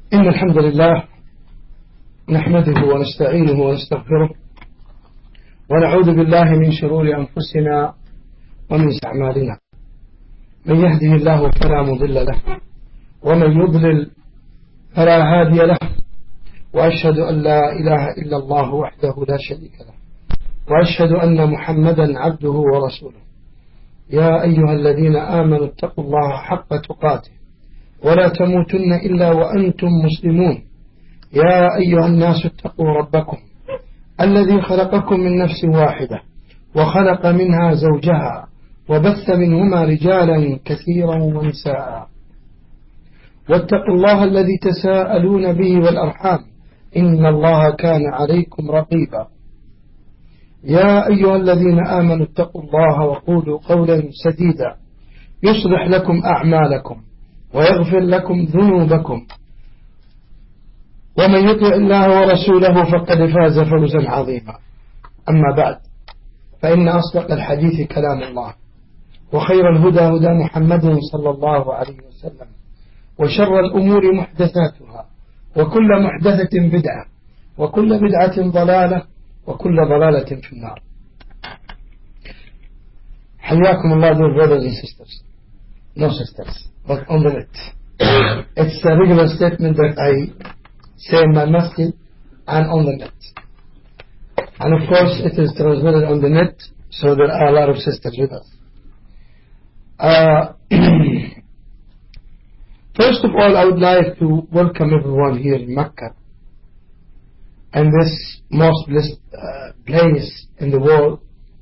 إن الحمد لله نحمده ونستعينه ونستغفره ونعوذ بالله من شرور أنفسنا ومن أعمالنا. من يهده الله فلا مضل له ومن يضلل فلا هادي له، وأشهد أن لا إله إلا الله وحده لا شريك له، وأشهد أن محمدا عبده ورسوله. يا أيها الذين آمنوا اتقوا الله حق تقاته ولا تموتن إلا وأنتم مسلمون. يا أيها الناس اتقوا ربكم الذي خلقكم من نفس واحدة وخلق منها زوجها وبث منهما رجالا كثيرا ونساء، واتقوا الله الذي تساءلون به والأرحام إن الله كان عليكم رقيبا. يا أيها الذين آمنوا اتقوا الله وقولوا قولا سديدا يصلح لكم أعمالكم ويغفر لكم ذنوبكم، ومن يطع الله ورسوله فقد فاز فوزا عظيما. أما بعد، فإن أصدق الحديث كلام الله، وخير الهدى هدى محمد صلى الله عليه وسلم، وشر الأمور محدثاتها، وكل محدثة بدعة، وكل بدعة ضلالة، وكل ضلالة في النار. حياكم الله dear brothers and sisters. No sisters, but on the net. It's a regular statement that I say in my masjid and on the net. And of course it is transmitted on the net, so there are a lot of sisters with us. First of all, I would like to welcome everyone here in Mecca, and this most blessed place in the world.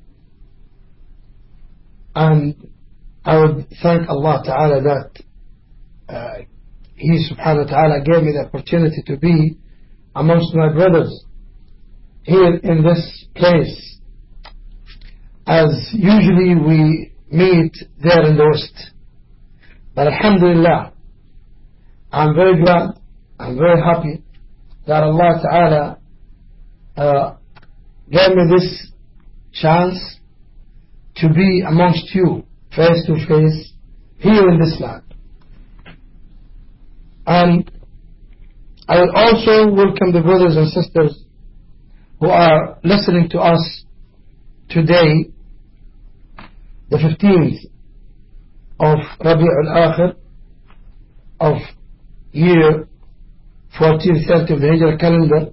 And I would thank Allah Ta'ala that He Subhanahu wa Ta'ala gave me the opportunity to be amongst my brothers here in this place, as usually we meet there in the West. But Alhamdulillah, I'm very glad, I'm very happy that Allah Ta'ala gave me this chance to be amongst you face to face here in this land. And I will also welcome the brothers and sisters who are listening to us today, the 15th of Rabi' al-Akhir of year 1430 of the Hijrah calendar.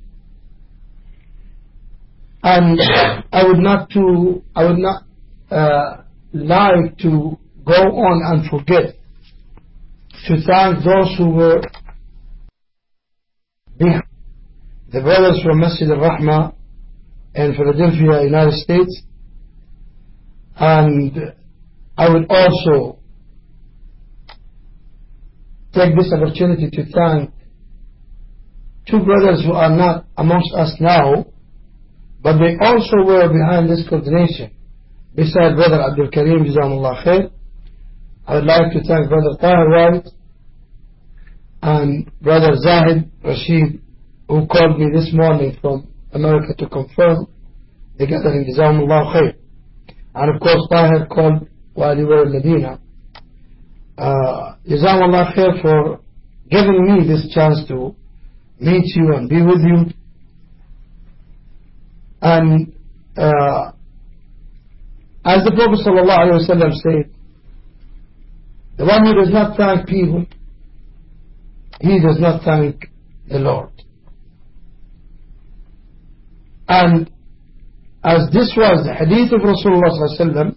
And I would not like to go on and forget to thank those who were behind, the brothers from Masjid al-Rahmah in Philadelphia, United States. And I would also take this opportunity to thank two brothers who are not amongst us now, but they also were behind this coordination. Besides Brother Abdul Karim, Jazakumullah Khair, I would like to thank Brother Tahir White and Brother Zahid Rashid, who called me this morning from America to confirm the gathering. Jazakumullah Khair. And of course Tahir called while he were in Medina. Jazakumullah Khair for giving me this chance to meet you and be with you. And as the Prophet ﷺ said, the one who does not thank people, he does not thank the Lord. And as this was the hadith of Rasulullah ﷺ,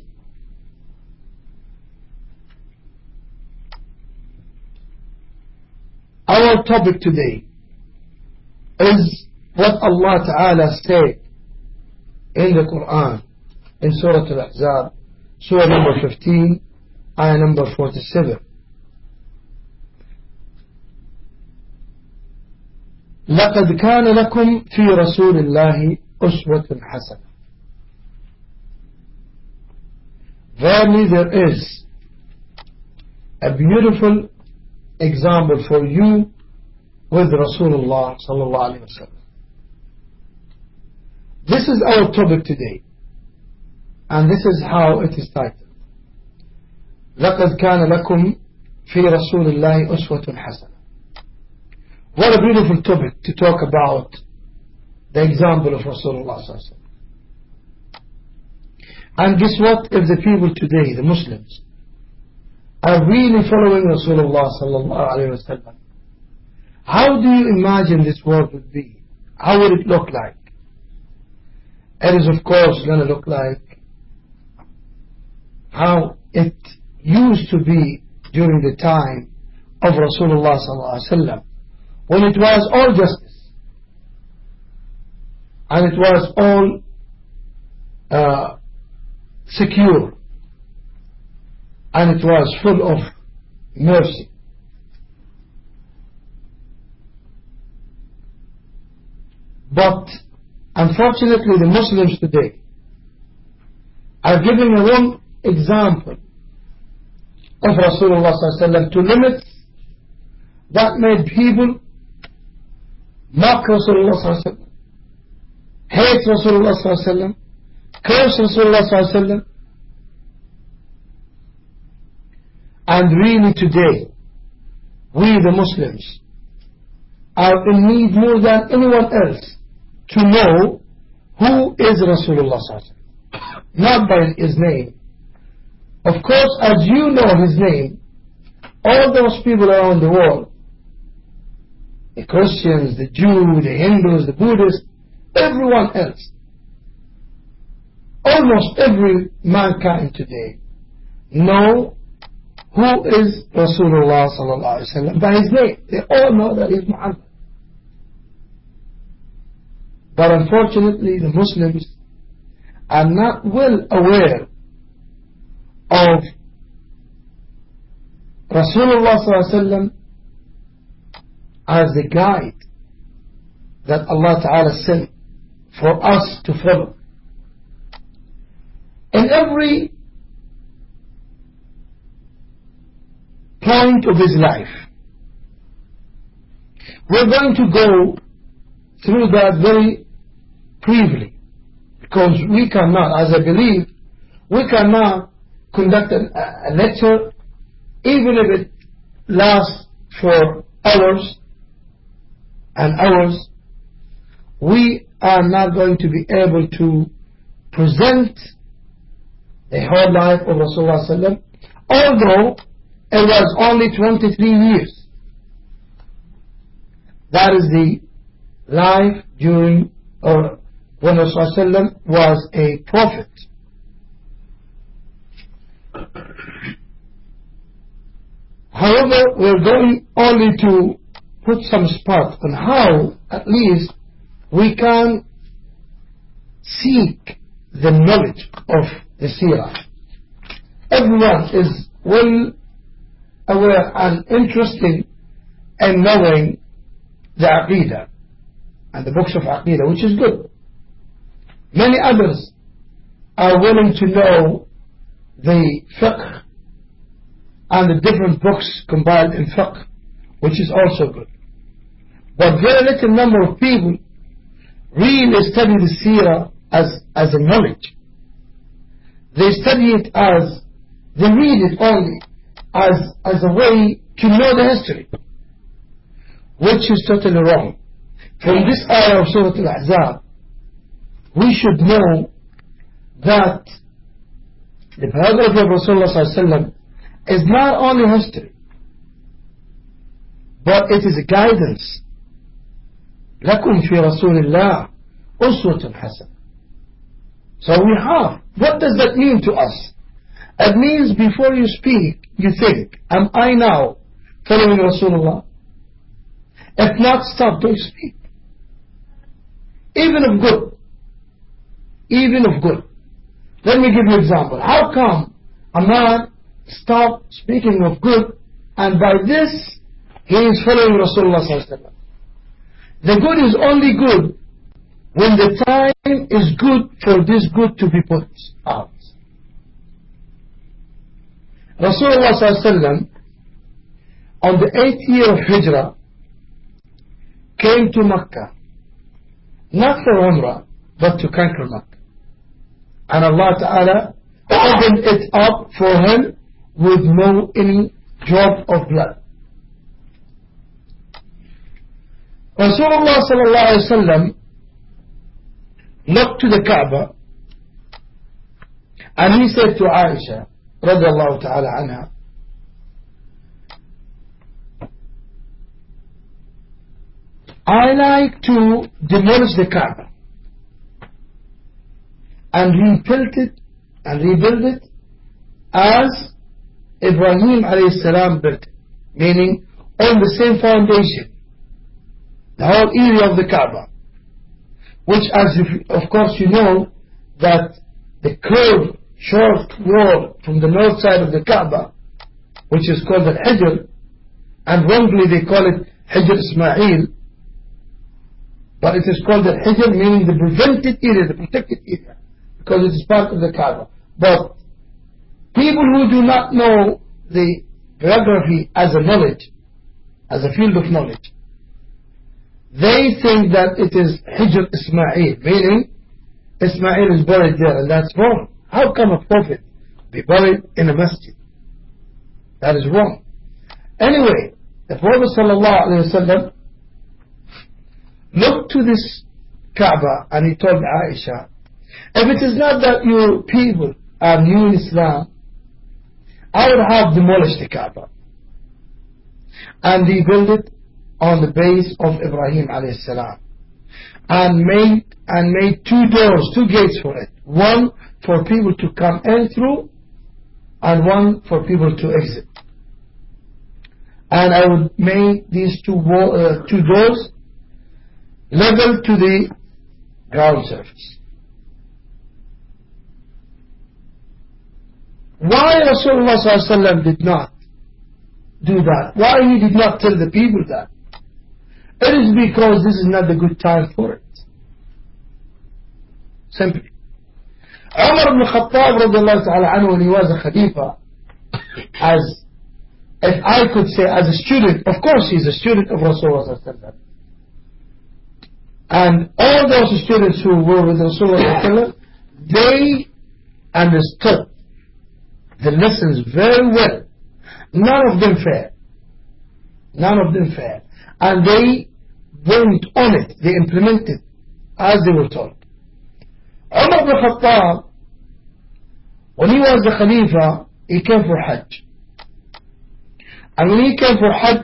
our topic today is what Allah Ta'ala said in the Quran in Surah Al-Ahzab, Surah number 15, ayah number 47. لَقَدْ كَانَ لَكُمْ فِي رَسُولِ اللَّهِ أُسْوَةٌ حَسَنَةٌ. Verily there is a beautiful example for you with Rasulullah sallallahu alaihi wasallam. This is our topic today, and this is how it is titled. لَقَدْ كَانَ لَكُمْ فِي رَسُولِ اللَّهِ أُسْوَةٌ حَسَنَةٌ. What a beautiful topic to talk about the example of Rasulullah sallallahu alaihi wasallam. And guess what? If the people today, the Muslims, are really following Rasulullah sallallahu alaihi wasallam, how do you imagine this world would be? How would it look like? It is of course going to look like how it used to be during the time of Rasulullah sallallahu alaihi wasallam, when it was all justice and it was all secure and it was full of mercy. But unfortunately the Muslims today are giving a wrong example of Rasulullah sallallahu alaihi wasallam to limits that made people mock Rasulullah sallallahu alaihi wasallam, hate Rasulullah sallallahu alaihi wasallam, curse Rasulullah sallallahu alaihi wasallam. And really today we the Muslims are in need more than anyone else to know who is Rasulullah sallallahu alaihi wasallam, not by his name. Of course, as you know his name, all those people around the world, the Christians, the Jews, the Hindus, the Buddhists, everyone else, almost every mankind today know who is Rasulullah sallallahu alaihi wasallam by his name. They all know that he is Muhammad. But unfortunately the Muslims are not well aware of Rasulullah sallallahu alaihi wasallam as the guide that Allah Ta'ala sent for us to follow. In every point of his life, we're going to go through that very briefly, because we cannot, as I believe, we cannot conduct a lecture, even if it lasts for hours and hours. We are not going to be able to present the whole life of Rasulullah sallallahu alaihi wasallam, although it was only 23 years. That is the life during or when Rasulullah sallallahu alaihi wasallam was a prophet. However, we're going only to put some spot on how at least we can seek the knowledge of the seerah. Everyone is well aware and interested in knowing the Aqidah and the books of Aqidah, which is good. Many others are willing to know the fiqh and the different books compiled in fiqh, which is also good. But very little number of people really study the seerah as a knowledge. They study it as, they read it only as a way to know the history, which is totally wrong. From this ayah of Surah Al-Ahzab, we should know that the biography of Rasulullah sallallahu alaihi wasallam is not only history, but it is a guidance. لَكُمْ فِي رَسُولِ اللَّهِ أُسْوَةٌ حَسَنَةٌ. So we have. What does that mean to us? It means before you speak, you think, am I now following Rasulullah? If not, stop, don't speak. Even of good. Even of good. Let me give you an example. How come a man stopped speaking of good and by this he is following Rasulullah sallallahu alaihi wasallam? The good is only good when the time is good for this good to be put out. Rasulullah sallallahu alaihi wasallam on the 8th year of Hijrah came to Makkah, not for Umrah, but to conquer Makkah. And Allah Ta'ala opened it up for him with any drop of blood. Rasulullah sallallahu alayhi wa sallam looked to the Kaaba and he said to Aisha radiallahu ta'ala anha, I like to demolish the Kaaba and rebuild it as Ibrahim alayhi salam built it, meaning on the same foundation, the whole area of the Kaaba, which, as of course you know, that the curved short wall from the north side of the Kaaba, which is called Al-Hijr, and wrongly they call it Hijr Ismail, but it is called Al-Hijr, meaning the prevented area, the protected area, because it is part of the Kaaba. But people who do not know the geography as a knowledge, as a field of knowledge, they think that it is Hijr Ismail, meaning Ismail is buried there, and that's wrong. How can a prophet be buried in a masjid? That is wrong. Anyway, the Prophet sallallahu alaihi wasallam looked to this Kaaba and he told Aisha, if it is not that you people are new in Islam, I would have demolished the Kaaba and rebuild it on the base of Ibrahim alayhi salam, and made two doors, two gates for it, one for people to come in through and one for people to exit. And I would make these two doors level to the ground surface. Why Rasulullah sallallahu alaihi wasallam did not do that? Why he did not tell the people that? It is because this is not the good time for it. Simply. Umar ibn Khattab radiallahu ta'ala anhu, when he was a Khalifa, as if I could say as a student, of course he's a student of Rasulullah sallallahu alaihi wasallam, and all those students who were with Rasulullah sallallahu alaihi wasallam, they understood the lessons very well. None of them failed. None of them failed. And they went on it. They implemented as they were told. Umar ibn Khattab, when he was the Khalifa, he came for Hajj. And when he came for Hajj,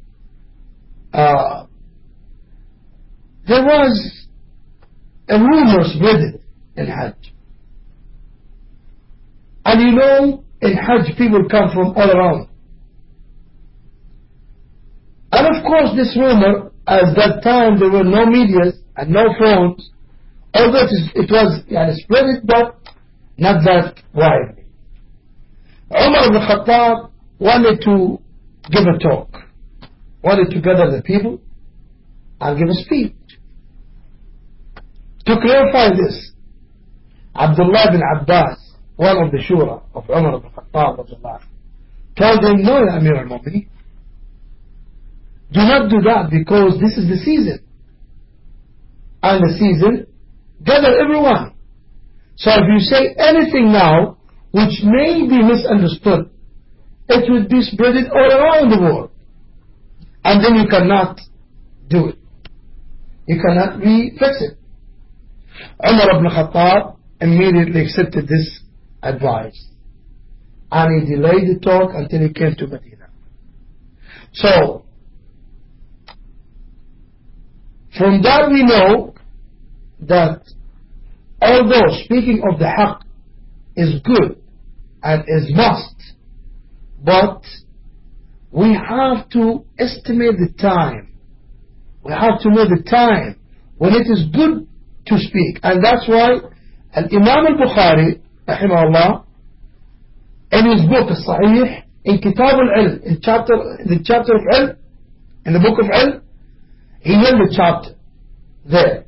there was a rumor spread in Hajj. And you know, in Hajj people come from all around. And of course this rumor, at that time there were no medias and no phones, although it was spread, but not that widely. Umar ibn Khattab wanted to give a talk, wanted to gather the people and give a speech. To clarify this, Abdullah bin Abbas, one of the Shura of Umar ibn Khattab, told him, no, Ya Amir al-Mu'mineen, do not do that, because this is the season. And the season, gather everyone. So if you say anything now which may be misunderstood, it would be spread all around the world. And then you cannot do it. You cannot refix it. Umar ibn Khattab immediately accepted this advice. And he delayed the talk until he came to Medina. So, from that we know that although speaking of the haqq is good and is must, but we have to estimate the time. We have to know the time when it is good to speak. And that's why Imam al-Bukhari rahimahullah, in his book As-Sahih, in Kitab al-Ilm, in the chapter of Ilm, in the book of Ilm, he held the chapter there.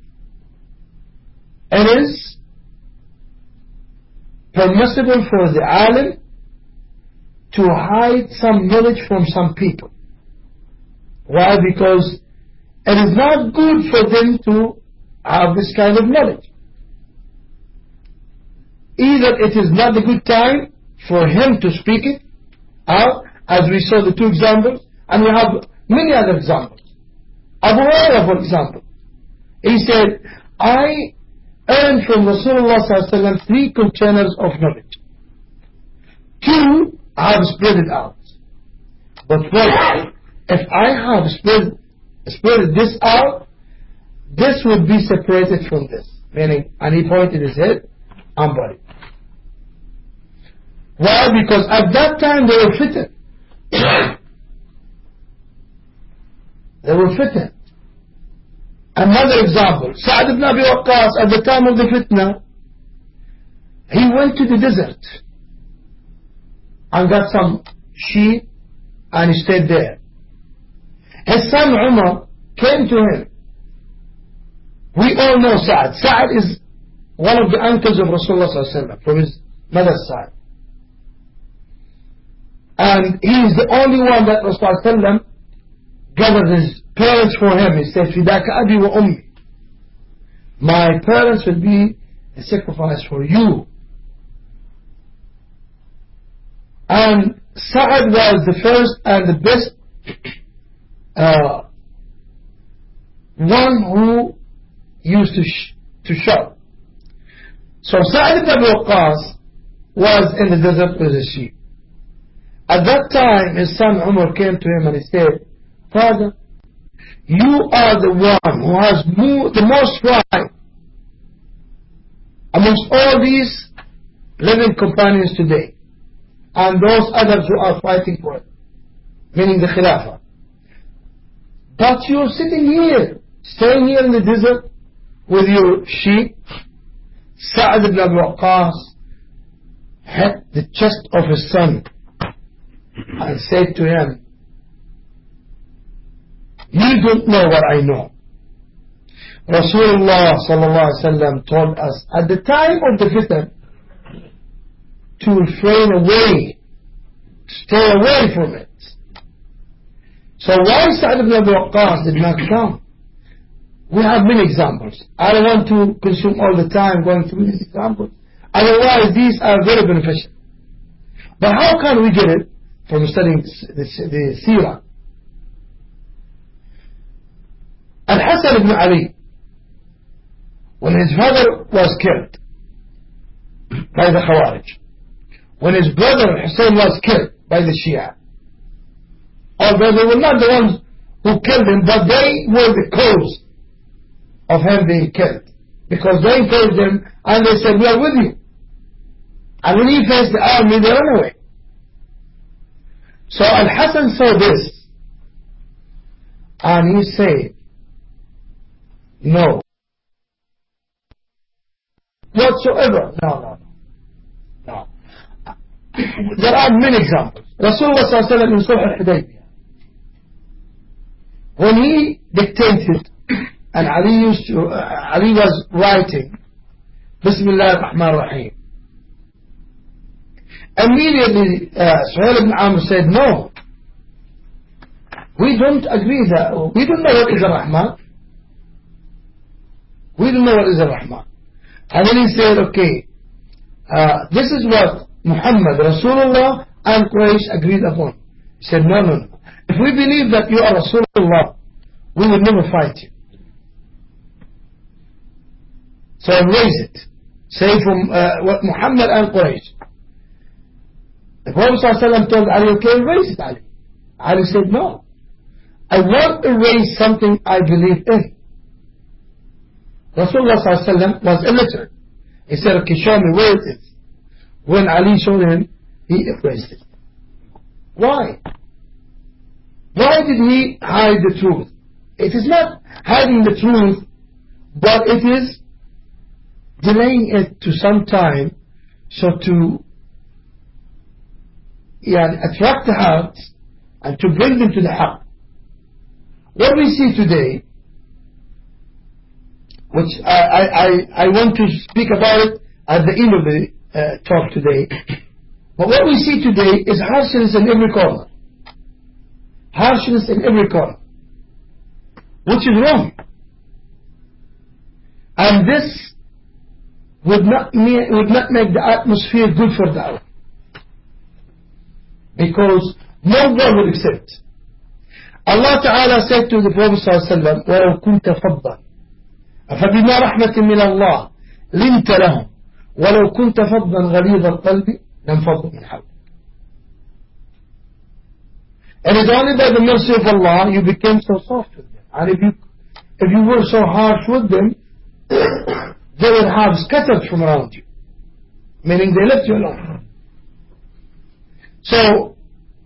It is permissible for the alim to hide some knowledge from some people. Why? Because it is not good for them to have this kind of knowledge. Either it is not the good time for him to speak it out, as we saw the two examples, and we have many other examples. Abu Hurairah, for example, he said, I earned from Rasulullah sallallahu alaihi wasallam 3 containers of knowledge. 2, I have spread it out. But what if I have spread this out, this would be separated from this. Meaning, and he pointed his head and body. Why? Because at that time they were fitted. They were fitted. Another example, Sa'd ibn Abi Waqqas, at the time of the fitna, he went to the desert and got some sheep and he stayed there. His son Umar came to him. We all know Sa'd. Sa'd is one of the uncles of Rasulullah sallallahu alaihi wasallam from his mother's side. And he is the only one that Rasulullah sallallahu alaihi wasallam gathered his parents for him. He said, Fidaka abi wa ummi. My parents will be a sacrifice for you. And Sa'd was the first and the best one who used to shop. So Sa'd ibn Abi Waqqas was in the desert with his sheep. At that time his son Umar came to him and he said, Father, you are the one who has the most right amongst all these living companions today and those others who are fighting for it, meaning the Khilafah. But you're sitting here, staying here in the desert with your sheep. Sa'd ibn Abi Waqqas hit the chest of his son and said to him, you don't know what I know. Rasulullah sallallahu alaihi wasallam told us at the time of the fitna to refrain away, stay away from it. So why Sa'd ibn Abi Waqqas did not come? We have many examples. I don't want to consume all the time going through these examples. Otherwise these are very beneficial. But how can we get it from studying the seerah? Al-Hasan ibn Ali, when his father was killed by the Khawarij, when his brother Hussein was killed by the Shia, although they were not the ones who killed him, but they were the cause of him being killed, because they faced him and they said, we are with you. And when he faced the army, they ran away. So Al-Hasan saw this and he said, no, whatsoever. No. There are many examples. Rasulullah sallallahu alaihi wasallam in Sulh al-Hudaybiyah, when he dictated and Ali was writing Bismillah ar-Rahman ar-Rahim, immediately Suhail ibn Amr said, no, we don't agree that we don't know what is ar-Rahman. We don't know what is ar-Rahman. And then he said, okay, this is what Muhammad, Rasulullah and Quraysh agreed upon. He said, no. If we believe that you are Rasulullah, we will never fight you. So erase it. Say from what Muhammad and Quraysh. The Prophet ﷺ told Ali, okay, erase it, Ali. Ali said, no. I won't erase something I believe in. Rasulullah ﷺ was illiterate. He said, okay, show me where it is. When Ali showed him, he erased it. Why? Why did he hide the truth? It is not hiding the truth, but it is delaying it to some time, so to attract the hearts and to bring them to the haqq. What we see today, which I want to speak about it at the end of the talk today, but what we see today is harshness in every corner. Harshness in every corner, which is wrong. And this would not make the atmosphere good for da'wah, because no one would accept. Allah Ta'ala said to the Prophet ﷺ, وَلَوْ كُنْتَ فَضًّا فَبِمَا رَحْمَةٍ مِّنَ اللَّهِ لِنْتَ لَهُمْ وَلَوْ كُنْتَ فَضًّا غَلِيظَ الْقَلْبِ لَانفَضُّوا مِنْ حَوْلِكَ. And it's only by the mercy of Allah you became so soft with them. And if you were so harsh with them, they would have scattered from around you. Meaning they left you alone. So,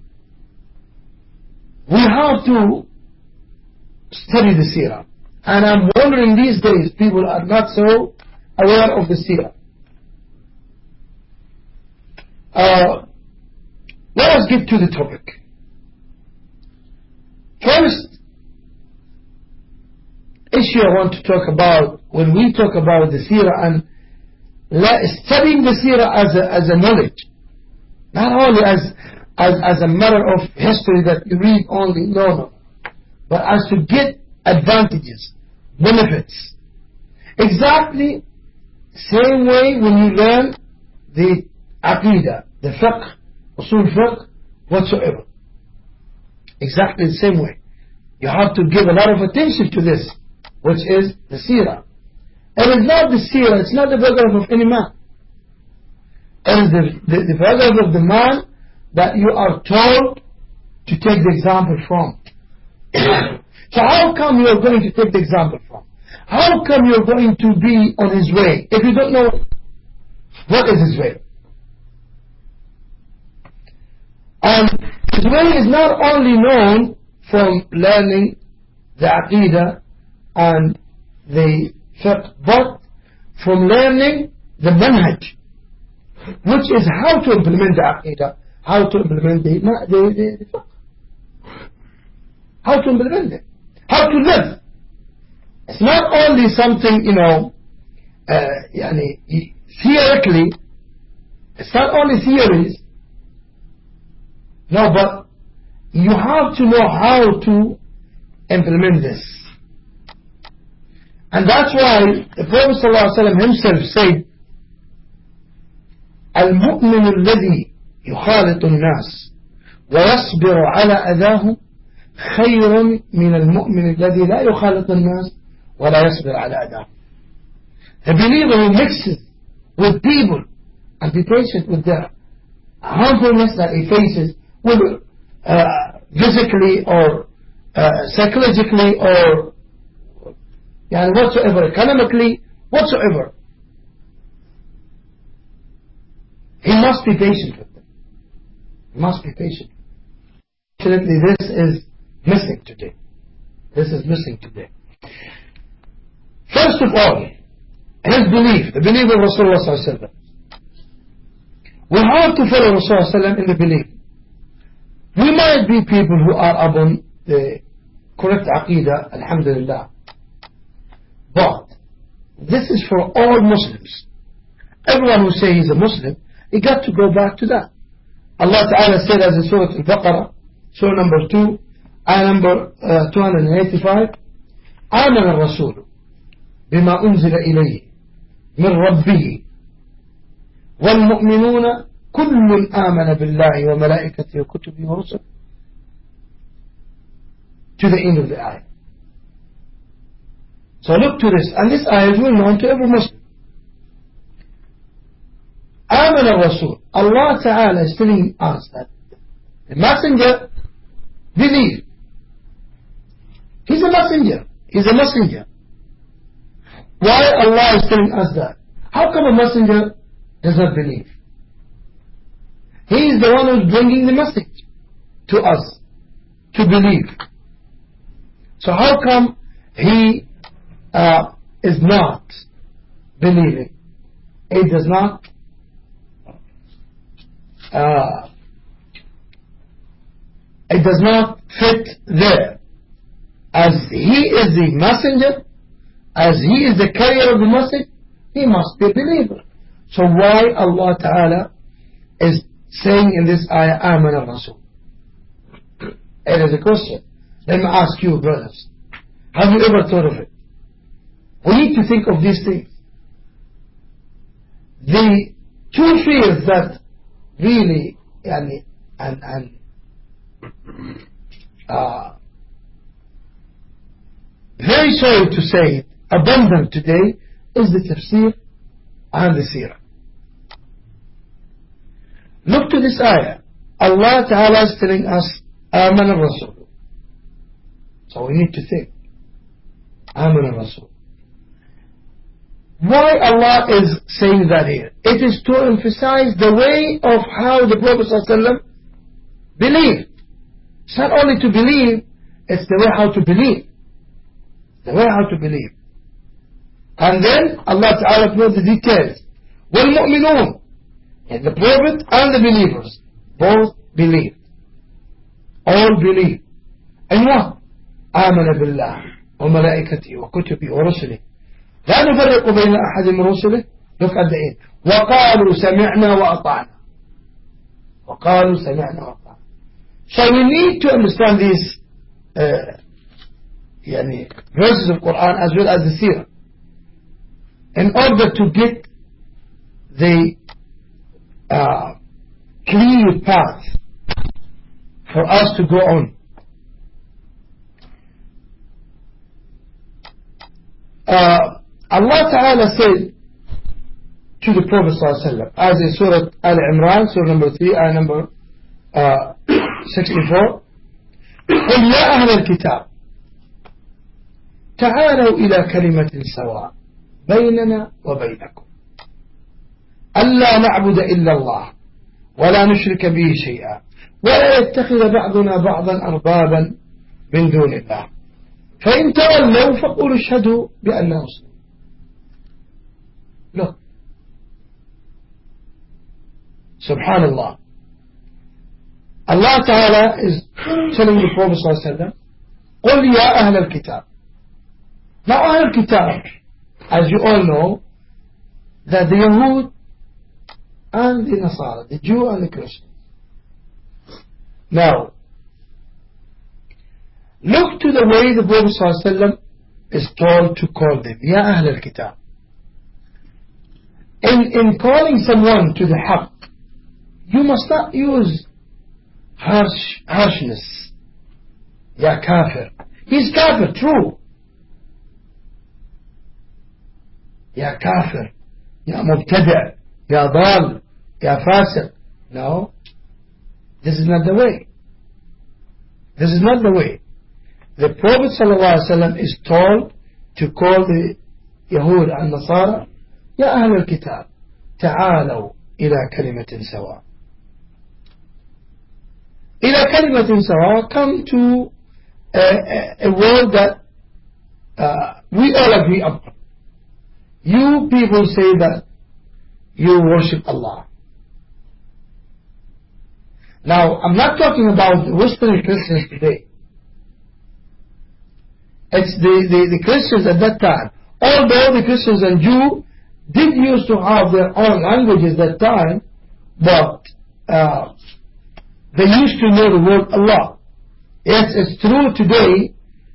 we have to study the seerah. And I'm wondering these days people are not so aware of the seerah. Let us get to the topic. First issue I want to talk about when we talk about the seerah and studying the seerah as a knowledge, not only as a matter of history that you read only, no, but as to get advantages, benefits. Exactly same way when you learn the aqidah, the fiqh, usul fiqh, whatsoever. Exactly the same way. You have to give a lot of attention to this, which is the seerah. And it's not the seerah, it's not the biography of any man. It is the biography of the man that you are told to take the example from. So how come you are going to take the example from? How come you are going to be on his way if you don't know what is his way? And his way is not only known from learning the aqidah and the fiqh, but from learning the manhaj, which is how to implement the aqidah, how to implement the fiqh, how to implement it, how to live. It's not only something, theoretically, it's not only theories, no, but you have to know how to implement this. And that's why the Prophet ﷺ himself said, المؤمن الذي يخالط الناس ويصبر على أذاهم خير من المؤمن الذي لا يخالط الناس ولا يصبر على أذاهم. The believer who mixes with people and be patient with their harmfulness that he faces, whether physically or psychologically or whatsoever, economically, whatsoever, he must be patient with them. He must be patient. Fortunately, this is missing today. This is missing today. First of all, his belief, the belief of Rasulullah sallallahu alaihi wasallam. We have to follow Rasulullah sallallahu alaihi wasallam in the belief. We might be people who are upon the correct aqidah, alhamdulillah. But this is for all Muslims. Everyone who says he's a Muslim, he got to go back to that. Allah Ta'ala said as in Surah Al-Baqarah, Surah number 2, ayah number 285, آمن الرسول بما أنزل إليه من ربه والمؤمنون كل آمن بالله وملائكته وكتبه ورسله, to the end of the ayah. So look to this, and this ayah is well known to every Muslim. آمن الرسول, Allah Ta'ala is telling us that the messenger believe. He's a messenger. He's a messenger. Why Allah is telling us that? How come a messenger does not believe? He is the one who's bringing the message to us to believe. So how come he is not believing? It does not fit there. As he is the messenger, as he is the carrier of the message, he must be a believer. So why Allah Ta'ala is saying in this ayah, Aman al-Rasul? It is a question. Let me ask you, brothers, have you ever thought of it? We need to think of these things. The two fears that really very sorry to say, abundant today is the tafsir and the seerah. Look to this ayah. Allah Ta'ala is telling us, Aman al-Rasul. So we need to think. Aman al-Rasul. Why Allah is saying that here? It is to emphasize the way of how the Prophet ﷺ believed. It's not only to believe, it's the way how to believe. The way how to believe. And then Allah Ta'ala put the details. وَالْمُؤْمِنُونَ, and the Prophet and the believers both believed. All believe. And what? آمن بالله وملائكته وكتبه ورسله لا نفرق بين أحد من رسله. Look at the end. وقالوا سمعنا وأطعنا. وقالوا سمعنا وأطعنا. So we need to understand these verses of Quran as well as the seerah in order to get the clear path for us to go on. Allah Ta'ala said to the Prophet ﷺ, as in Surah Al-Imran, Surah number 3, ayah number 64, قُلْ يَا أَهْلَ الْكِتَابِ تعالوا إلى كلمة سواء بيننا وبينكم ألا نعبد إلا الله ولا نشرك به شيئا ولا يتخذ بعضنا بعضا أربابا من دون الله فإن تولوا فقولوا اشهدوا بأننا مسلمون. Look, Subhanallah, Allah Ta'ala is telling the Prophet ﷺ, قُلْ يَا أَهْلَ الْكِتَابِ. Now Ahl al-Kitab, as you all know, that the Yahud and the Nasara, the Jew and the Christians. Now, look to the way the Prophet ﷺ is told to call them. Ya Ahl al-Kitab. In calling someone to the Haqq, you must not use harshness. Ya Kafir. He's Kafir, true. Ya Kafir. Ya Mubtada'. Ya Dal. Ya Fasiq. No. This is not the way. This is not the way. The Prophet ﷺ is told to call the Yahud and Nasara, Ya Ahl al-Kitab, ta'alaw ila kalimatin sawa. Ila kalimatin sawa, come to a word that we all agree upon. You people say that you worship Allah. Now, I'm not talking about the Western Christians today. It's the Christians at that time. Although the Christians and Jews did used to have their own languages at that time, but they used to know the word Allah. Yes, it's true today,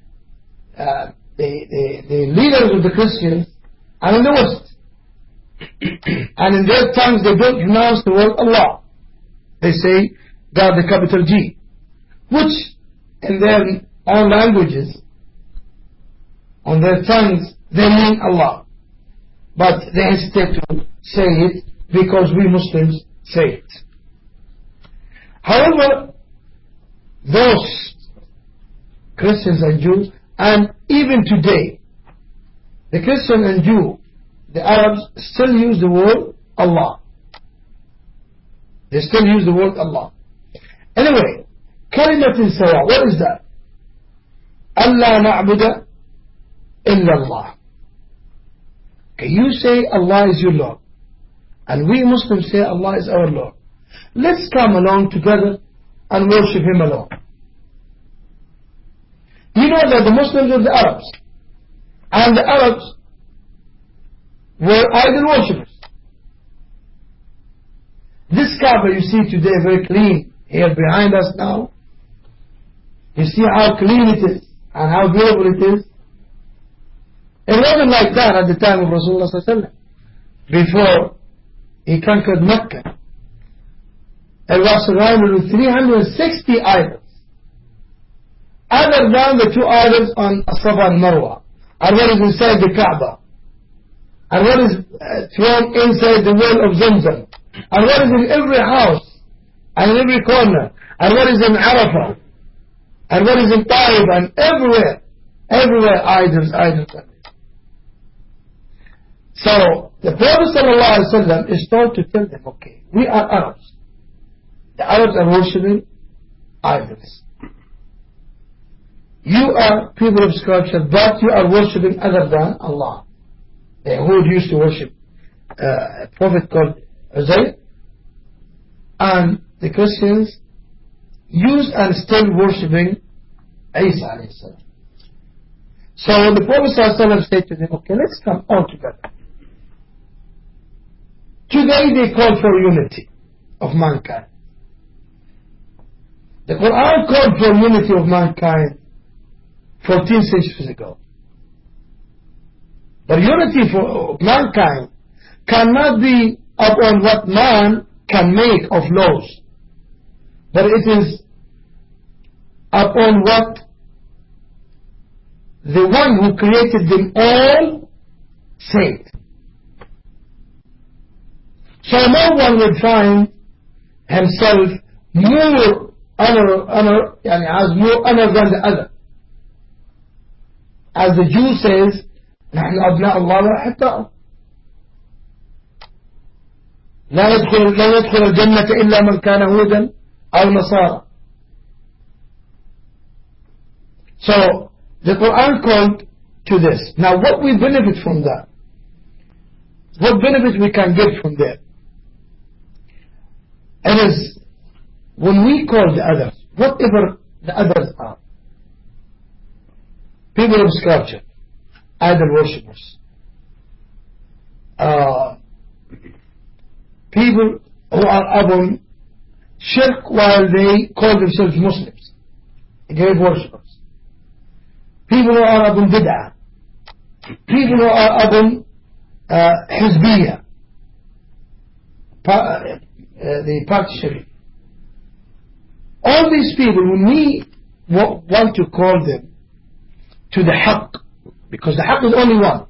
the leaders of the Christians are in the West. And in their tongues they don't pronounce the word Allah. They say God the capital G, which in their own languages, on their tongues, they mean Allah. But they hesitate to say it because we Muslims say it. However, those Christians and Jews, and even today, the Christian and Jew, the Arabs still use the word Allah. They still use the word Allah. Anyway, kalimatin sawa, what is that? Allah na'buda illa Allah. Okay, you say Allah is your Lord, and we Muslims say Allah is our Lord. Let's come along together and worship Him alone. You know that the Muslims are the Arabs, and the Arabs were idol worshippers. This Kaaba you see today very clean here behind us now. You see how clean it is and how beautiful it is. It wasn't like that at the time of Rasulullah ﷺ, before he conquered Mecca. It was surrounded with 360 idols, other than the two idols on Safa and Marwa. and what is inside the Kaaba, and what is thrown inside the well of Zamzam, and what is in every house, and in every corner, and what is in Arafah, and what is in Taif, and everywhere idols. So the Prophet ﷺ is told to tell them, okay, we are Arabs. The Arabs are worshipping idols. You are people of sculpture, but you are worshipping other than Allah. The Yahud used to worship a prophet called Uzair, and the Christians used and still worshipping Isa alayhi salam. So the Prophet ﷺ said to them, okay, let's come all together. Today they call for unity of mankind. The Quran called for unity of mankind 14 centuries ago. But unity of mankind cannot be upon what man can make of laws, but it is upon what the one who created them all said. So no one will find himself more honor, has more honor than the other. As the Jew says, نحن أبناء الله وأحباؤه. لا يدخل الجنة إلا من كان هودا أو نصارى. So the Quran called to this. Now what we benefit from that? What benefit we can get from that? It is when we call the others, whatever the others are, people of sculpture, idol worshippers, people who are upon shirk while they call themselves Muslims, grave worshippers, people who are upon bid'ah, people who are upon hizbiyah, the partition. All these people, when we want to call them to the haqq, because the haqq is only one,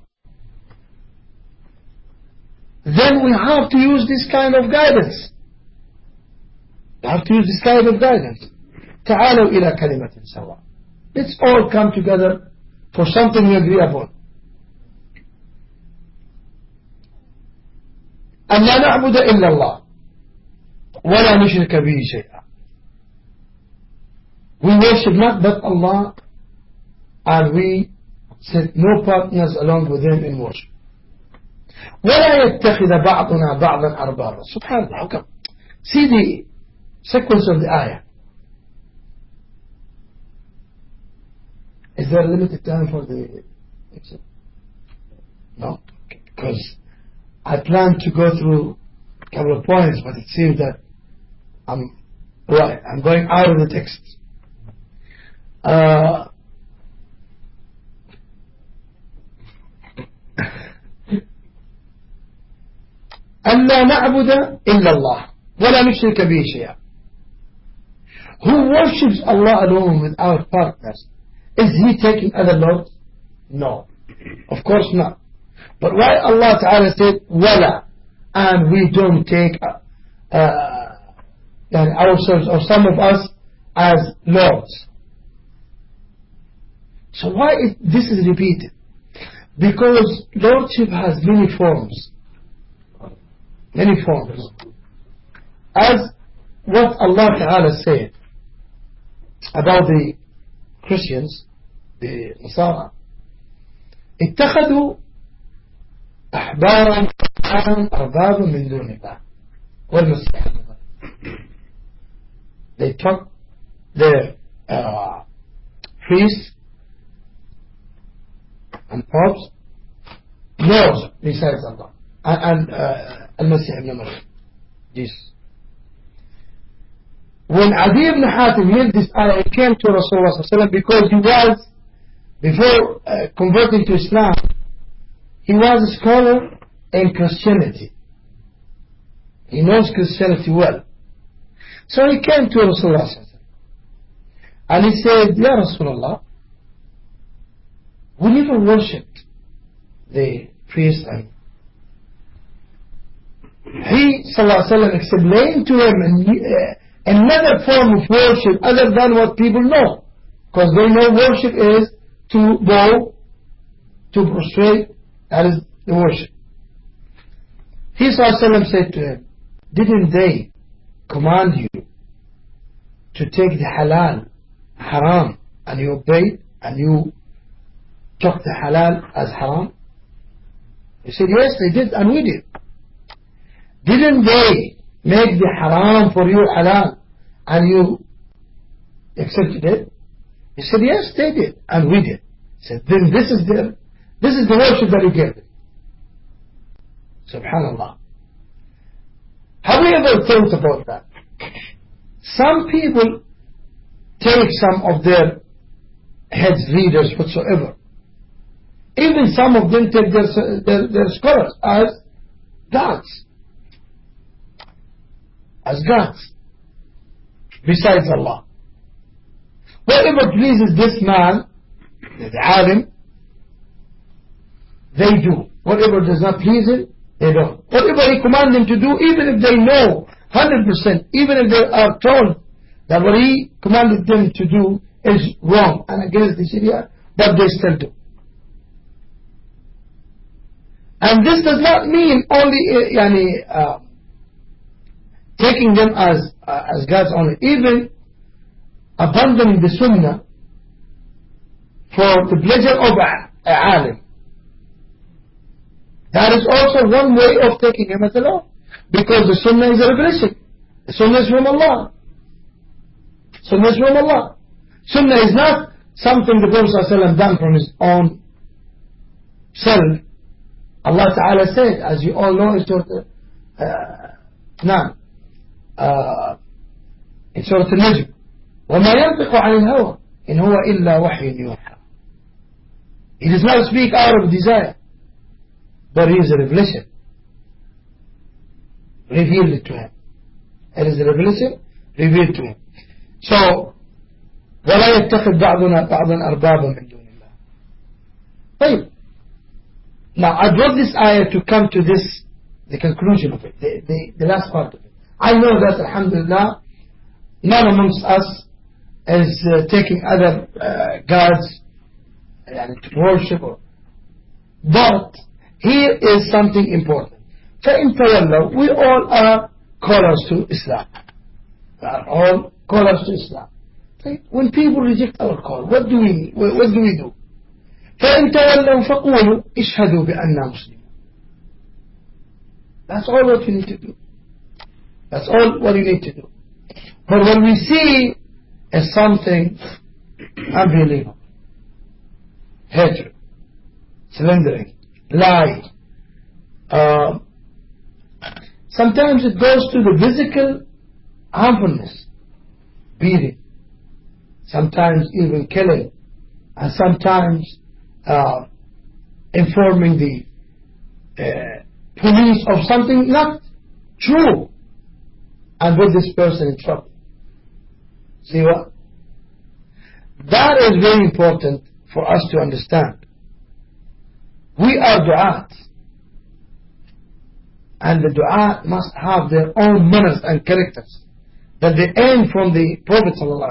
then we have to use this kind of guidance. We have to use this kind of guidance. تعالوا إلى كلمة سواء. Let's all come together for something we agree upon. أن لا نعبد إلا الله ولا نشرك به شيئا. We worship not but Allah, and we set no partners along with Him in worship. ولا يتخذ بعضنا بعضا أربابا. Subhanallah, how come? See the sequence of the ayah. Is there a limited time for the exam? No? Okay. Because I planned to go through a couple of points, but it seems that I'm going out of the text. أن لا نعبد إلا الله ولا نشرك به شيئا. Who worships Allah alone without partners, is he taking other lords? No, of course not. But why Allah Ta'ala said wala, and we don't take ourselves or some of us as lords? So why this is repeated? Because lordship has many forms. Many forms. As what Allah Ta'ala said about the Christians, the Nasara, اتخذوا أحبارا أربابا من دون الله والمسيح. They took their priests and popes, lords besides Allah, and Al-Masih ibn Maryam, Jesus. When Adi ibn Hatim heard this ayah, he came to Rasulullah ﷺ because he was, before converting to Islam, he was a scholar in Christianity. He knows Christianity well. So he came to Rasulullah ﷺ and he said, Ya Rasulullah, We never worshipped the priest, and he sallallahu alaihi wasallam explained to him another form of worship other than what people know, because they know worship is to bow, to prostrate. That is the worship. He sallallahu alaihi wasallam said to him, didn't they command you to take the halal, haram, and you obeyed, and you took the halal as haram? He said, yes, they did, and we did. Didn't they make the haram for you halal, and you accepted it? He said, yes, they did, and we did. He said, then this is the worship that you gave them. Subhanallah. Have you ever thought about that? Some people take some of their heads, leaders, whatsoever. Even some of them take their scholars as gods. As gods. Besides Allah. Whatever pleases this man, the alim, they do. Whatever does not please him, they don't. Whatever he commands them to do, even if they know 100%, even if they are told that what he commanded them to do is wrong and against the Sharia, but they still do. And this does not mean only taking them as gods only. Even abandoning the Sunnah for the pleasure of a alim. That is also one way of taking him as a law. Because the Sunnah is a revelation. The Sunnah is from Allah. Sunnah is from Allah. Sunnah is not something the Prophet ﷺ done from his own self. Allah Ta'ala said, as you all know, in Surah Al-Najm, وَمَا يَنْطِقُ عَنِ الْهَوَىٰ إِنْ هُوَ إِلَّا وَحْيٌ يُوحَىٰ. He does not speak out of desire, but he is a revelation. Revealed it to him. It is a revelation revealed to him. So, وَلَا يَتَّخِذْ بَعْضُنَا بَعْضًا أَرْبَابًا مِنْ دُونِ اللَّهِ. طيب. Now, I brought this ayah to come to this, the conclusion of it, the last part of it. I know that, alhamdulillah, none amongst us is taking other gods to worship. But here is something important. فَإِن تَوَلَّوْا, we all are callers to Islam. We are all callers to Islam. When people reject our call, what do we do? فَإِن تَوَلَّوْا فَقُولُوا اشْهَدُوا بِأَنَّا مُسْلِمُونَ. That's all what you need to do. That's all what you need to do. But when we see as something unbelievable, hatred, slandering, lie, sometimes it goes to the physical harmfulness, beating, sometimes even killing, and sometimes informing the police of something not true, and put this person in trouble. See what? That is very important for us to understand. We are du'at, and the du'at must have their own manners and characters that they earn from the Prophet ﷺ.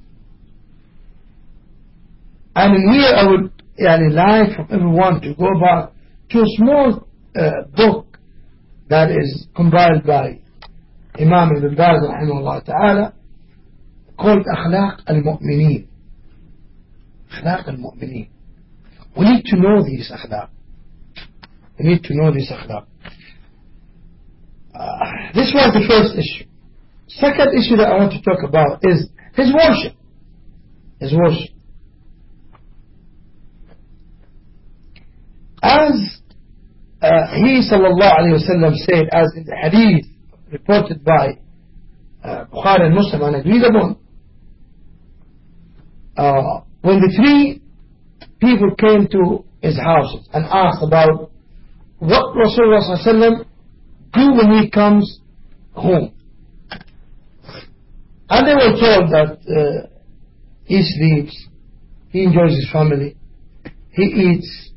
And in here I would like from everyone to go back to a small book that is compiled by Imam Ibn Baz rahimahullah ta'ala, called Akhlaq al-Mu'mineen. Akhlaq al-Mu'mineen. We need to know these akhlaq. We need to know these akhlaq. This was the first issue. Second issue that I want to talk about is his worship. His worship. As he sallallahu alayhi wa sallam said, as in the hadith reported by Bukhari and Muslim and agreed upon, when the three people came to his house and asked about what Rasulullah sallallahu alayhi wa sallam do when he comes home, and they were told that he sleeps, he enjoys his family, he eats.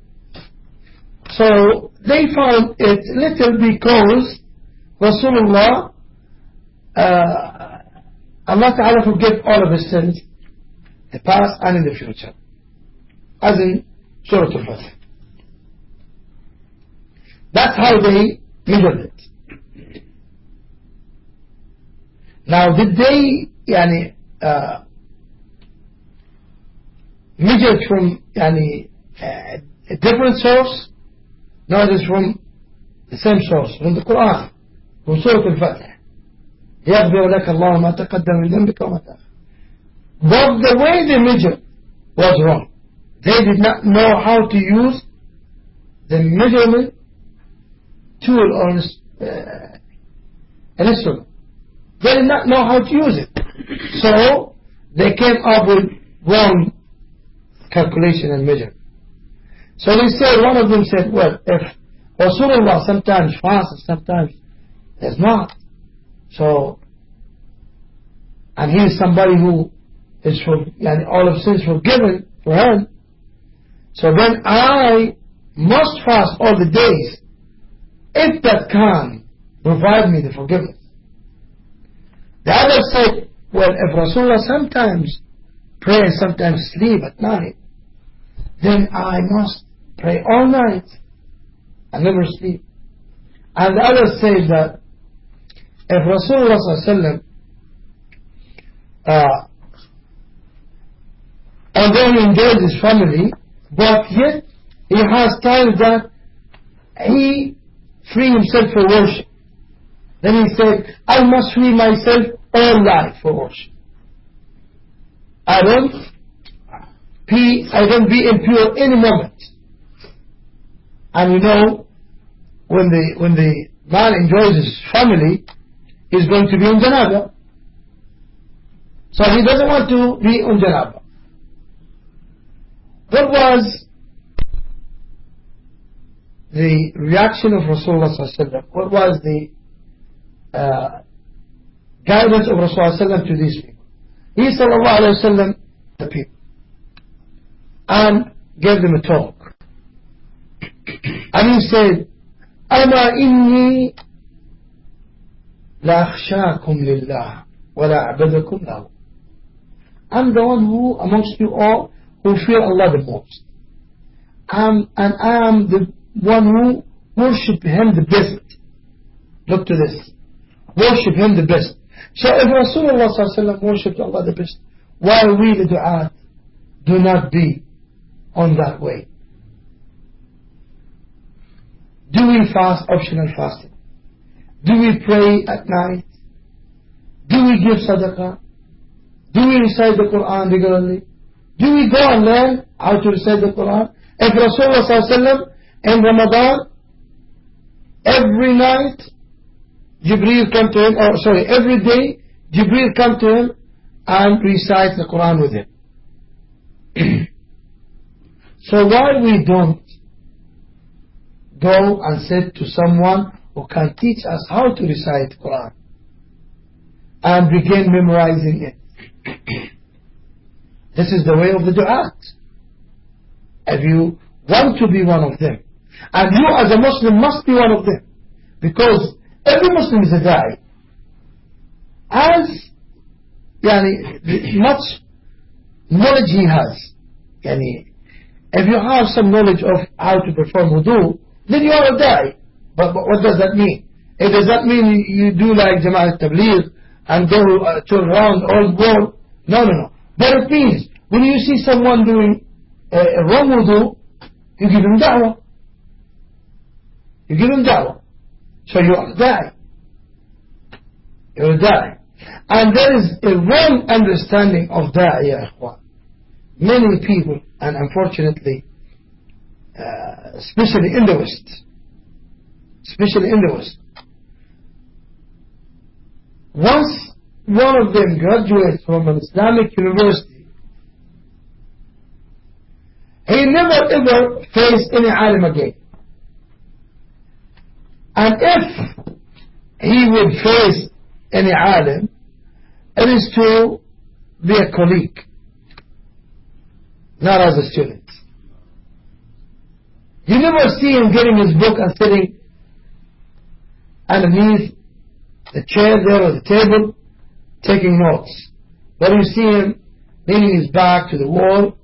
So they found it little because Rasulullah, Allah Ta'ala forgive all of his sins, the past and in the future, as in Surah Al-Fatih. That's how they measured it. Now, did they measure it from a different source? No, it is from the same source, from the Quran, from Surah Al-Fatih. يغفر لك الله ما تقدم من ذنبك وما تأخر. But the way they measured was wrong. They did not know how to use the measurement tool or an instrument. They did not know how to use it. So they came up with wrong calculation and measure. So they said, one of them said, well, if Rasulullah sometimes fasts and sometimes does not, so, and he is somebody who is all of sins forgiven for him, so then I must fast all the days if that can provide me the forgiveness. The other said, well, if Rasulullah sometimes pray and sometimes sleep at night, then I must pray all night and never sleep. And the other said that if Rasulullah sallallahu although he enjoys his family, but yet he has times that he free himself for worship. Then he said, I must free myself all life for worship. I don't be impure any moment. And you know, when the man enjoys his family, he's going to be on janaba. So he doesn't want to be on janaba. What was the reaction of Rasulullah sallallahu alaihi wasallam? What was the guidance of Rasulullah sallallahu alaihi wasallam to these people? He sallallahu alaihi wasallam the people and gave them a talk. And he said, أما إني لا أخشاكم لله ولا أعبدكم له. I'm the one who amongst you all who fear Allah the most. And I am the one who worship Him the best. Look to this. Worship Him the best. So if Rasulullah sallallahu alaihi wasallam worshipped Allah the best, why we the du'at do not be on that way? Do we fast optional fasting? Do we pray at night? Do we give sadaqah? Do we recite the Quran regularly? Do we go and learn how to recite the Quran? If Rasulullah sallallahu alaihi wasallam in Ramadan, every night Jibreel come to him, every day Jibreel come to him and recite the Quran with him. So why we don't go and sit to someone who can teach us how to recite the Quran and begin memorizing it? This is the way of the du'at. If you want to be one of them, and you as a Muslim must be one of them, because every Muslim is a da'i. As much knowledge he has, if you have some knowledge of how to perform wudu, then you are a da'i. But what does that mean? It does not mean you do like Jama'at Tabligh and go to around all the world. No. But it means when you see someone doing a wrong wudu, you give him da'wah. You give him da'wah. So you are a da'i. You're a da'i. And there is a wrong understanding of da'i, ya ikhwan. Many people, and unfortunately, especially in the West, once one of them graduates from an Islamic university, he never ever faced any alim again. And if he would face any alim, it is to be a colleague, not as a student. You never see him getting his book and sitting underneath the chair there or the table taking notes. But you see him leaning his back to the wall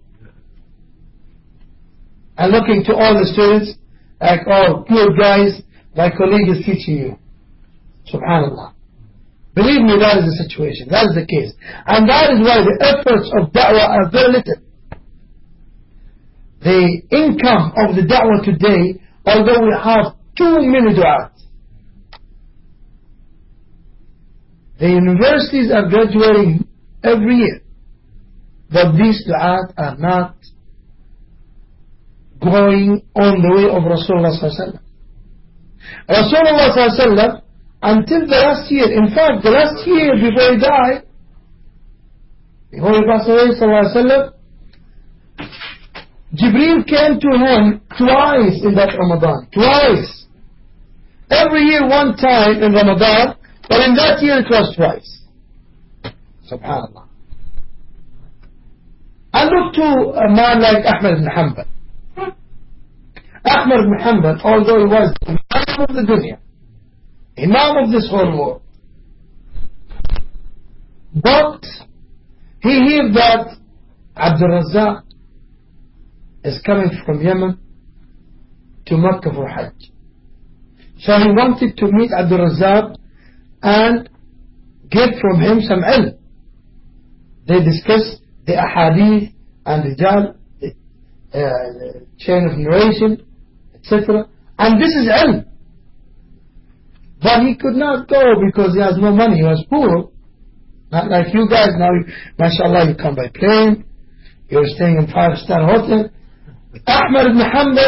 and looking to all the students like, oh, good guys, my colleague is teaching you. Subhanallah. Believe me, that is the situation. That is the case. And that is why the efforts of da'wah are very little. The income of the da'wah today, although we have too many du'at, the universities are graduating every year, but these du'at are not going on the way of Rasulullah sallallahu alaihi wasallam. Rasulullah sallallahu alaihi wasallam, until the last year, in fact, the last year before he died, before he passed away sallallahu alaihi wasallam, Jibreel came to him twice in that Ramadan. Twice. Every year one time in Ramadan, but in that year it was twice. Subhanallah. And look to a man like Ahmad ibn Hanbal. Ahmad ibn Hanbal, although he was the Imam of the dunya, Imam of this whole world, but he heard that Abdul Razzaq is coming from Yemen to Mecca for Hajj. So he wanted to meet Abdul Razzaq and get from him some ilm. They discussed the ahadith and the chain of narration, etc. And this is ilm. But he could not go because he has no money. He was poor. Not like you guys now. MashaAllah, you come by plane. You're staying in 5-star hotel. Ahmad ibn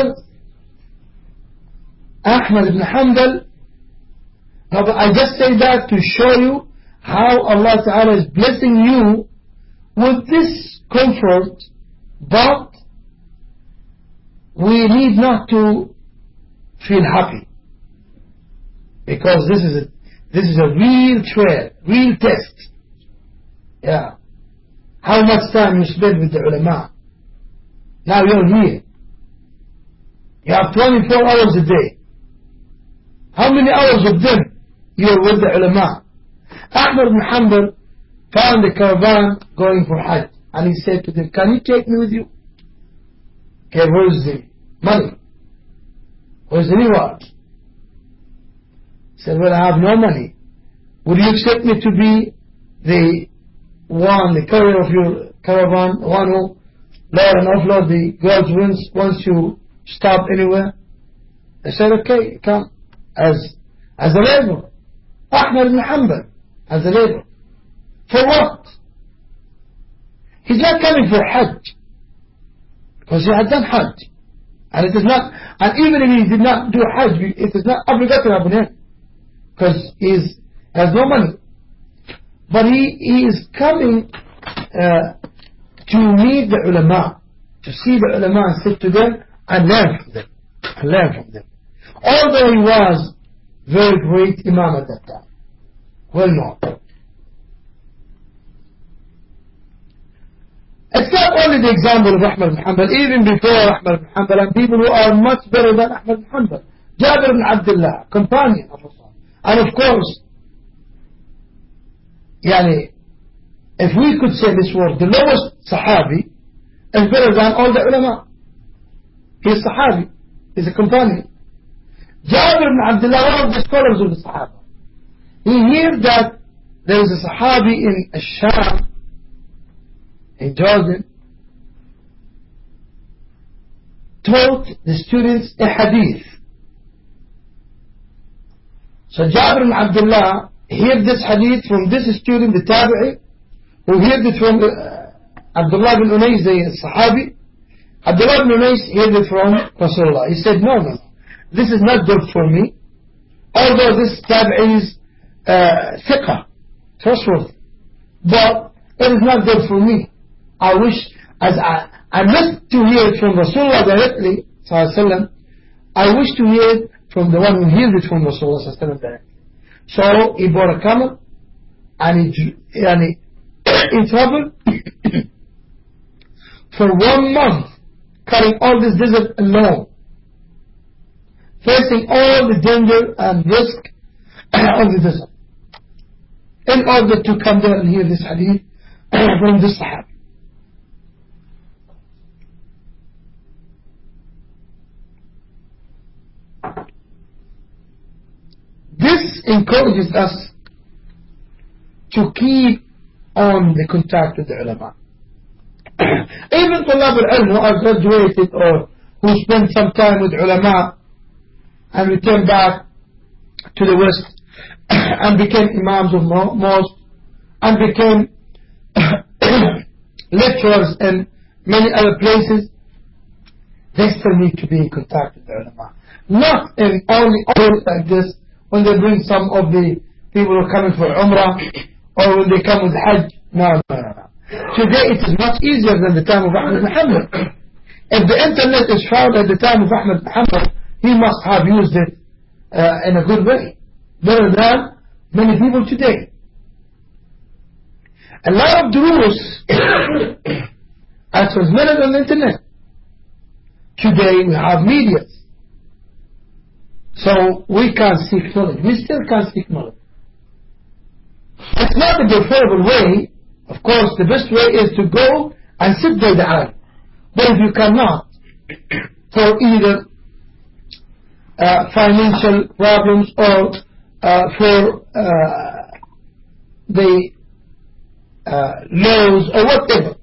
Hanbal, now I just say that to show you how Allah Ta'ala is blessing you with this comfort, but we need not to feel happy, because this is a real trial, real test. Yeah. How much time you spend with the ulama. Now you're here. You have 24 hours a day. How many hours of them you're with the ulama? Ahmad ibn Hanbal found a caravan going for Hajj, and he said to them, can you take me with you? Okay, where's the money? Where's the reward? He said, well, I have no money. Would you accept me to be the carrier of your caravan, the one who load and offload the goods once you stop anywhere? They said, okay, come as a labor. Ahmad ibn Hanbal as a labor. For what? He's not coming for Hajj, because he had done Hajj, and it is not, and even if he did not do Hajj, it is not obligatory upon him, because he has no money. But he is coming to meet the ulama, to see the ulama and sit to them and learn from them. Although he was very great Imam at that time, well known. It's not only the example of Ahmad ibn Hanbal, even before Ahmad ibn Hanbal, and people who are much better than Ahmad ibn Hanbal. Jabir ibn Abdullah, companion of Rasul. And of course, if we could say this word, the lowest Sahabi is better than all the ulama. He is Sahabi, he is a companion. Jabir ibn Abdullah, one of the scholars of the Sahaba, he heard that there is a Sahabi in Sham, in Jordan, taught the students a hadith. So Jabir ibn Abdullah heard this hadith from this student, the Tabi'i, who heard it from Abdullah bin Unais, the Sahabi. Abdullah bin Unais heard it from Rasulullah. He said, no, this is not good for me, although this Tabi'i is thiqah, trustworthy, but it is not good for me. I wish, as I missed to hear it from Rasulullah directly, sallallahu, I wish to hear it from the one who heard it from Rasulullah sallallahu directly. So he bought a camel, and he traveled for 1 month, carrying all this desert alone, facing all the danger and risk of the desert, in order to come there and hear this hadith from this Sahabi. This encourages us to keep on the contact with the ulama. Even طلاب العلم who are graduated or who spend some time with ulama and return back to the West and became imams of mosques and became lecturers in many other places, they still need to be in contact with the ulama. Not in only like this when they bring some of the people who are coming for Umrah or when they come with Hajj. No. Today it is much easier than the time of Ahmad Muhammad. If the internet is found at the time of Ahmad Muhammad, he must have used it in a good way, better than many people today. A lot of duruus are transmitted on the internet. Today we have media, so we can't seek knowledge. We still can't seek knowledge. It's not the preferable way. Of course, the best way is to go and sit by the alim. But if you cannot, for either financial problems or for the laws or whatever,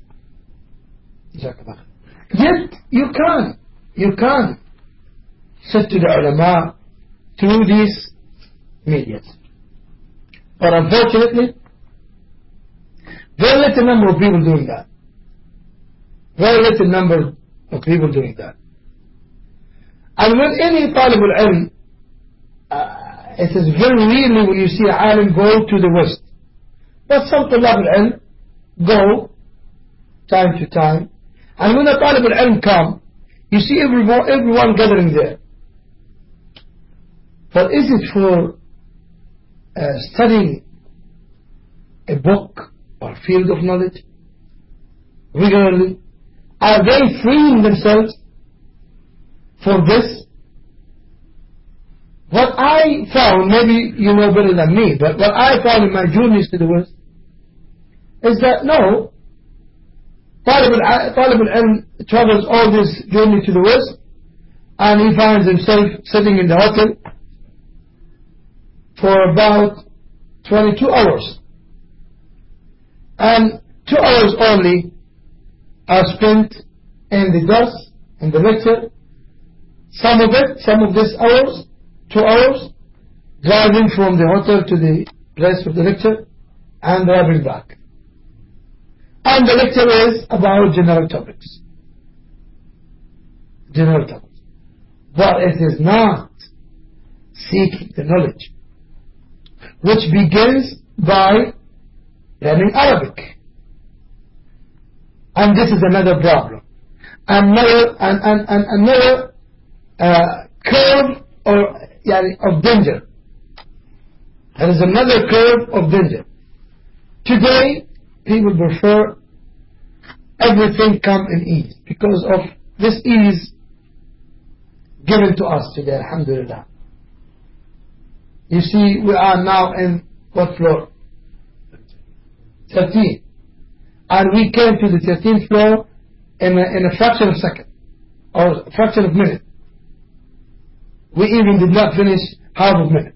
yet you can sit to the ulama through these media. But unfortunately, very little number of people doing that. Very little number of people doing that. And when any talib al-ilm, it is very rarely when you see a alim go to the West. But some talib al-ilm go time to time. And when a talib al-ilm come, you see everyone gathering there. But is it for studying a book or field of knowledge regularly? Are they freeing themselves for this? What I found, maybe you know better than me, but what I found in my journeys to the West is that no, Talib al-Ilm travels all this journey to the West and he finds himself sitting in the hotel for about 22 hours. And 2 hours only are spent in the dars, in the lecture. Some of these hours, 2 hours, driving from the hotel to the place of the lecture and driving back. And the lecture is about general topics. General topics. But it is not seeking the knowledge, which begins by learning Arabic. And this is another problem. Another curve of danger. There is another curve of danger. Today, people prefer everything come in ease because of this ease given to us today, alhamdulillah. You see, we are now in what floor? 13. And we came to the 13th floor in a fraction of a second or a fraction of a minute. We even did not finish half of a minute.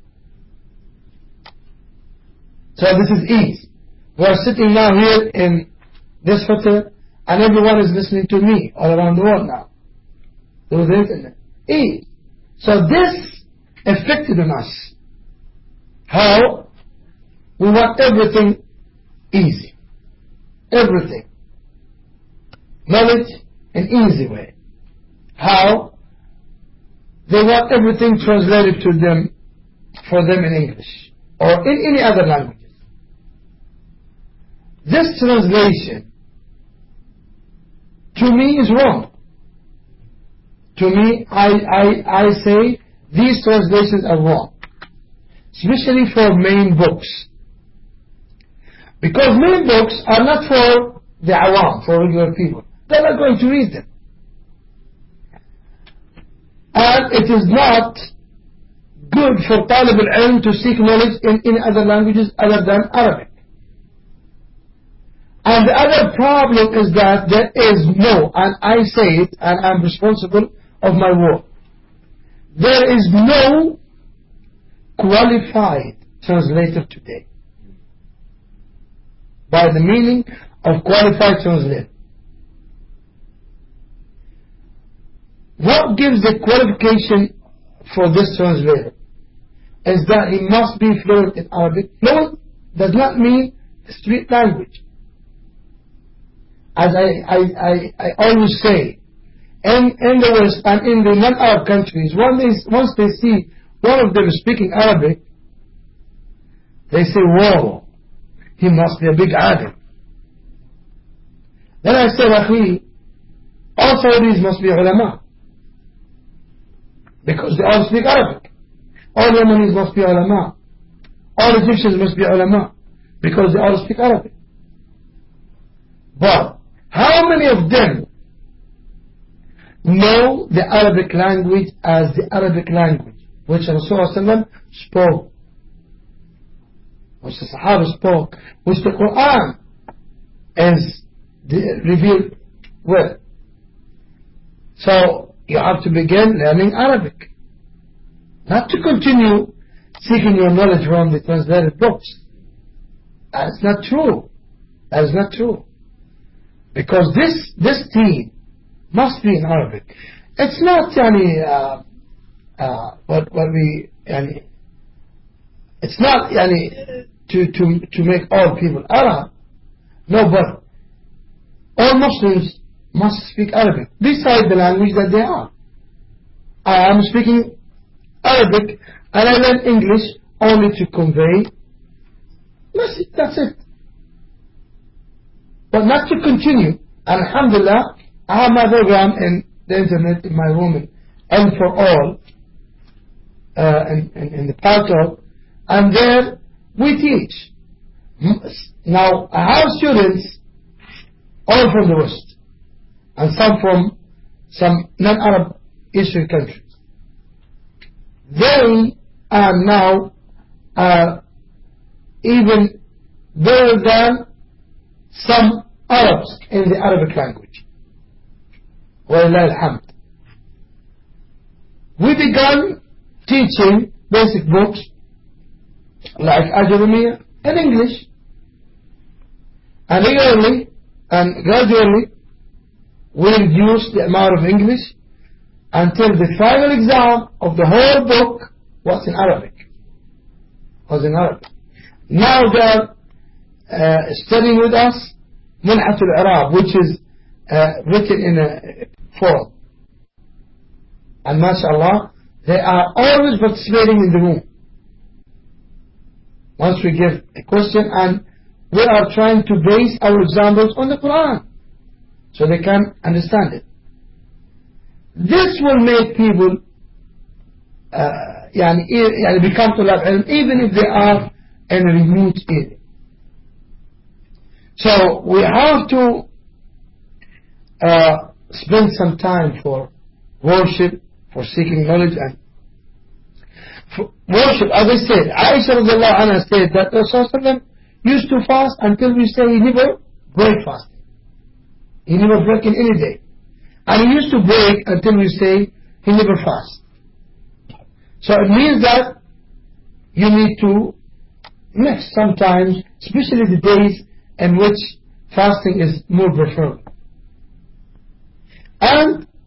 So this is ease. We are sitting now here in this hotel and everyone is listening to me all around the world now through the internet. Ease. So this affected on us. How? We want everything easy. Everything. Knowledge in easy way. How? They want everything translated to them, for them in English or in any other languages. This translation to me is wrong. To me, I say these translations are wrong, especially for main books. Because main books are not for the awam, for regular people. They're not going to read them. And it is not good for talib al-ilm to seek knowledge in other languages other than Arabic. And the other problem is that there is no, and I say it, and I'm responsible of my work, there is no qualified translator today. By the meaning of qualified translator. What gives the qualification for this translator is that he must be fluent in Arabic. Fluent does not mean street language. As I always say, in the West and in the non-Arab countries, once they see one of them speaking Arabic, they say, whoa, he must be a big alim. Then I said, Akhi, all Saudis must be ulama, because they all speak Arabic. All Yemenis must be ulama. All Egyptians must be ulama, because they all speak Arabic. But how many of them know the Arabic language as the Arabic language which Rasulullah spoke, which the Sahaba spoke, which the Quran is revealed with? So you have to begin learning Arabic, not to continue seeking your knowledge from the translated books. That's not true. That is not true. Because this team must be in Arabic. It's not it's not to make all people Arab. No, but all Muslims must speak Arabic besides the language that they are. I am speaking Arabic and I learn English only to convey. That's it. But not to continue. And alhamdulillah, I have my program in the internet in my room, and for all in the portal, and there we teach. Now I have students all from the West and some from some non-Arab Eastern countries. They are now even better than some Arabs in the Arabic language. Walillah alhamd. We began teaching basic books like Ajurumiyya in English, and regularly and gradually we reduced the amount of English until the final exam of the whole book was in Arabic. Now they're studying with us Mulhat al-Arab, which is written in a form. And mashallah, they are always participating in the room. Once we give a question, and we are trying to base our examples on the Quran so they can understand it. This will make people become tulab ilm, even if they are in a remote area. So we have to spend some time for worship, for seeking knowledge, and for worship. As I said, Aisha radiallahu anha said that Rasulullah used to fast until we say he never break fasting. He never break in any day. And he used to break until we say he never fast. So it means that you need to mix sometimes, especially the days in which fasting is more preferable. And